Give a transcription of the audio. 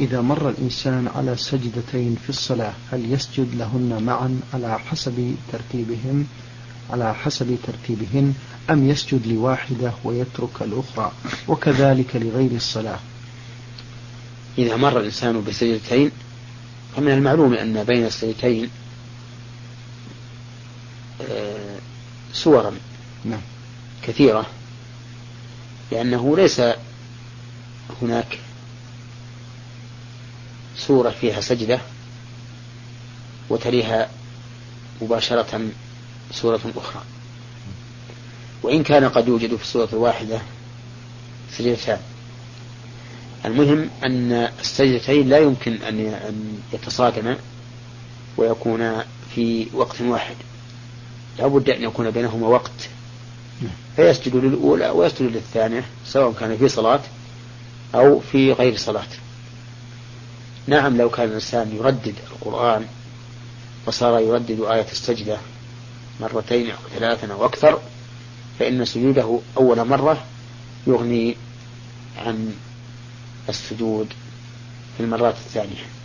إذا مر الإنسان على سجدتين في الصلاة هل يسجد لهن معا على حسب ترتيبهن أم يسجد لواحدة ويترك الأخرى، وكذلك لغير الصلاة؟ إذا مر الإنسان بسجدتين فمن المعلوم أن بين السجدتين سورا كثيرة، لأنه ليس هناك سورة فيها سجدة وتليها مباشرة سورة أخرى، وإن كان قد يوجد في السورة الواحدة سجدتان. المهم أن السجدتين لا يمكن أن يتصادما ويكونا في وقت واحد، لا بد أن يكون بينهما وقت، فيسجد للأولى ويسجد للثانية سواء كان في صلاة أو في غير صلاة. نعم، لو كان الإنسان يردد القرآن وصار يردد آية السجدة مرتين أو ثلاثا أو أكثر، فإن سجوده أول مرة يغني عن السجود في المرات الثانية.